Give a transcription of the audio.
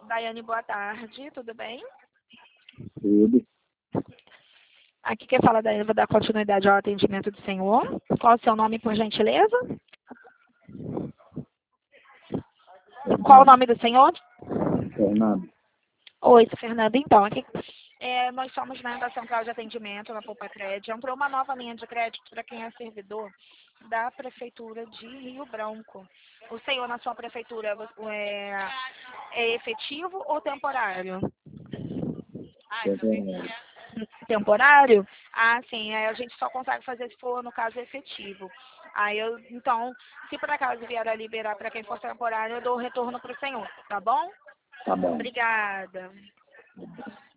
Daiane, boa tarde, tudo bem? Tudo. Aqui quem fala, Daiane, vou dar continuidade ao atendimento do senhor. Qual o seu nome, por gentileza? Qual o nome do senhor? Fernando. Oi, Fernando. Então, aqui nós somos da central de atendimento na Poupa Crédito. Entrou uma nova linha de crédito para quem é servidor da Prefeitura de Rio Branco. O senhor, na sua prefeitura, é efetivo ou temporário? Fernando. Temporário? Ah, sim. Aí a gente só consegue fazer se for, no caso, efetivo. Então, se por acaso vier a liberar para quem for temporário, eu dou o retorno para o senhor, tá bom? Tá bom. Obrigada.